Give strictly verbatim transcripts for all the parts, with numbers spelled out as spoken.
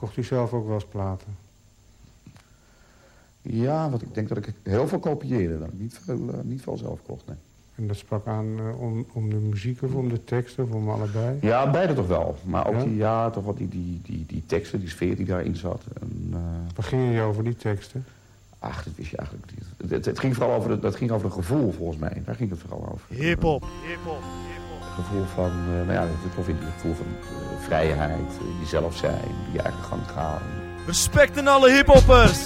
Kocht u zelf ook wel eens platen? Ja, want ik denk dat ik heel veel kopieerde. Dat ik niet veel, uh, niet veel zelf kocht, nee. En dat sprak aan uh, om, om de muziek of om de teksten of om allebei? Ja, beide toch wel. Maar ook ja? die, ja, toch wel die, die, die, die teksten, die sfeer die daarin zat. En, uh... Wat ging je over die teksten? Ach, dat wist je eigenlijk niet. Het, het ging vooral over het, het ging over het gevoel, volgens mij. Daar ging het vooral over. Hip-hop, hip-hop, hip-hop. Het gevoel van, uh, nou ja, het, of in het gevoel van uh, vrijheid, uh, jezelf zijn, je eigen gang gaan. Respect aan alle hiphoppers!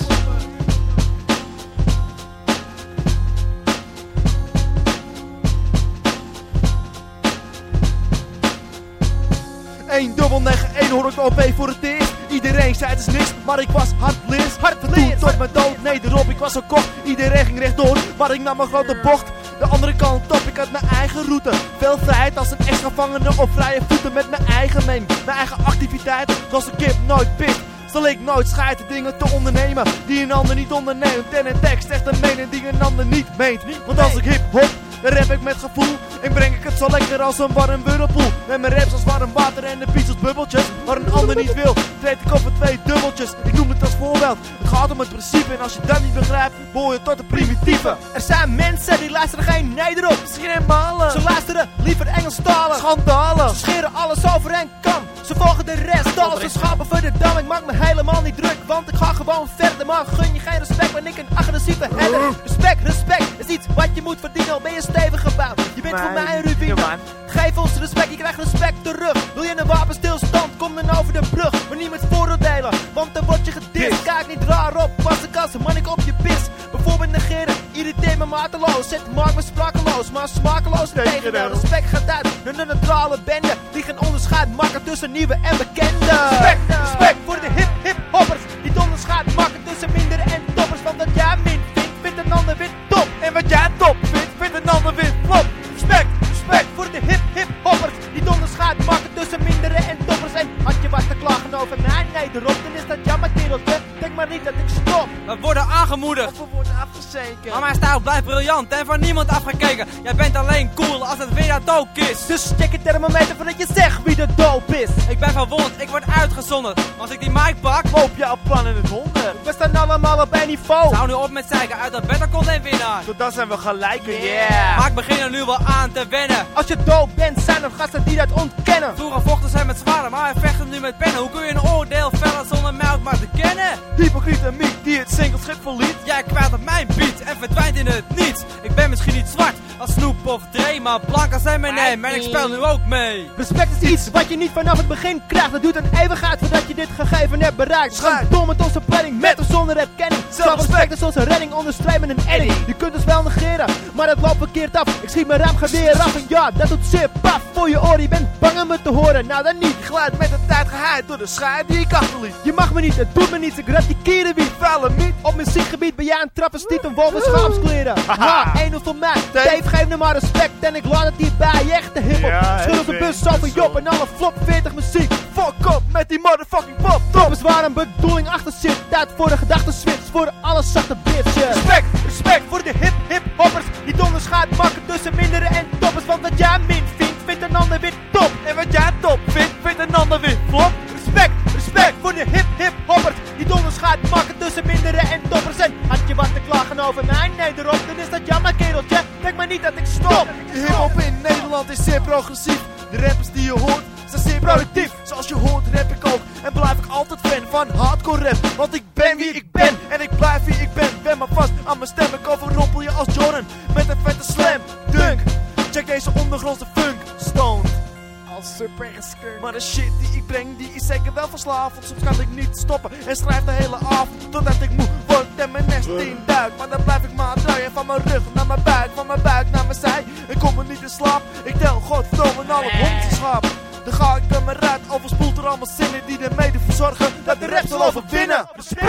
één dubbel negen één hoor ik op voor het eerst. Iedereen zei het is niks, maar ik was hardleers. Hardleers tot mijn dood, nederop, ik was zo kort. Iedereen ging rechtdoor, maar ik nam een grote bocht. De andere kant op, ik had mijn eigen route. Veel vrijheid als een ex-gevangene op vrije voeten. Met mijn eigen mening, mijn eigen activiteit. Zoals een kip nooit pist, zal ik nooit scheiden dingen te ondernemen die een ander niet onderneemt. En een tekst echt een mening die een ander niet meent. Want als ik hip-hop, dan rap ik met gevoel. En breng ik het zo lekker als een warm whirlpool. Met mijn raps als warm water en de beats als bubbeltjes. Waar een ander niet wil, treed ik op met twee dubbeltjes. Ik noem het als voorbeeld, het gaat om het principe. En als je dat niet begrijpt, behoor je tot de primitieve. Er zijn mensen die luisteren geen nederop, misschien in malen. Ze luisteren liever Engelstalen, schandalen. Ze scheren alles over en kam, ze volgen de rest. Alles is schapen voor de dam, ik maak me helemaal niet druk. Want ik ga gewoon verder, maar gun je geen respect. Ben ik een agressieve header. Respect, respect is iets wat je moet verdienen, al ben je stevig gebouwd. Je bent voor mij een ruïne. Geef ons respect, je krijgt respect terug. Wil je een wapenstilstand, kom dan over de brug. Maar niet met vooroordelen, want dan word je gedist. Kijk niet raar op, pas de kans, man ik op je pis. Bijvoorbeeld negeren, irriteer me mateloos. Zet maak me sprakeloos, maar smakeloos tegen de respect gaat uit naar de neutrale bende die geen onderscheid maken tussen nieuwe en bekende. Respect, respect voor de hip hip hoppers die het onderscheid maken tussen mindere en toppers. Want wat jij min vindt, vindt een ander weer top. En wat jij top vindt, vindt een ander weer flop. Respect, respect voor de hip hip hoppers die het onderscheid maken tussen mindere en toppers. En had je wat te klagen over mij? Nee, erop, dan is dat jammer kereltje. Denk maar niet dat ik stop. We worden aangemoedigd. Of we worden afgezekerd. Maar mijn stijl blijft briljant en van niemand afgekeken. Jij bent alleen cool als het weer dat ook is. Dus check het thermometer voordat je zegt wie de doop is. Ik ben verwond, ik word uitgezonderd. Maar als ik die mic pak, loop je al plan in het honderd. We staan allemaal op één niveau. Hou nu op met zeiken, uit de battle komt een winnaar. Tot dan zijn we gelijken, yeah. Maar ik begin er nu wel aan te wennen. Als je doop bent, zijn er gasten die dat ontkennen. Vroeger vochten zij met zwaarden, maar wij vechten nu met pennen. Hoe kun je een oordeel vellen zonder mij ook maar te kennen? Hypocriete Miek die het singelschip verliet. Jij kwijt op mijn beat en verdwijnt in het niets. Ik ben misschien niet zwart als Snoep of Dre, maar blank als mijn naam en ik speel nu ook mee. Respect is iets wat je niet vanaf het begin krijgt. Dat duurt een eeuwigheid voordat je dit gegeven hebt bereikt. We gaan door met onze planning, met of zonder herkenning. Zelfrespect is onze redding, onderstrepen een edding. Je kunt ons wel negeren, maar het loopt verkeerd af. Ik schiet mijn raamgeweer af en ja, dat doet zeer paf voor je oren. Je bent bang om me te horen, nou dan niet. Je glijdt met de tijd gehaaid door de schijf die ik achterliet. Je mag me niet, het doet me niets, ik red die kierenwiet. Vuile miet, op muziekgebied ben jij een travestiet, een wolf in schaapskleren. Ha, één of voor mij, Dave geef me maar respect en ik laat het hierbij. Echte hiphop, ja, schud op de bus over Job en alle flop veertig muziek. Fuck up met die motherfucking pop. Top is waar een bedoeling achter zit. Tijd voor de gedachten switch, voor alle zachte bitches. Respect, respect voor de hip hip hoppers die het onderscheid maken tussen mindere en toppers. Want wat jij min vindt, vindt een ander weer top. En wat jij top vindt, vindt een ander weer flop. Respect, respect voor de hip hip hoppers die het onderscheid maken tussen mindere en toppers. En had je wat te klagen over mij? Nee, erop, dan is dat jammer kereltje. Denk maar niet dat ik stop. De hiphop in Nederland is zeer progressief. De rappers die je hoort zijn zeer productief. Zoals je hoort rap ik ook en blijf ik altijd fan van hardcore rap. Want ik ben wie ik ben en ik blijf wie ik ben. Ben maar vast aan mijn stem, ik overrompel je als Jordan met een vette slam dunk. Check deze ondergrondse funk stoned. Super gescheurd. Maar de shit die ik breng, die is zeker wel verslavend. Soms kan ik niet stoppen en schrijf de hele avond totdat ik moe word en mijn nest in duik. Maar dan blijf ik maar draaien van mijn rug naar mijn buik, van mijn buik naar mijn zij. Ik kom er niet in slaap, ik tel godverdomme al het hondje schaap. Dan ga ik er maar uit, overspoelt er allemaal zinnen die er mede voor zorgen dat de rap zal overwinnen. Respect!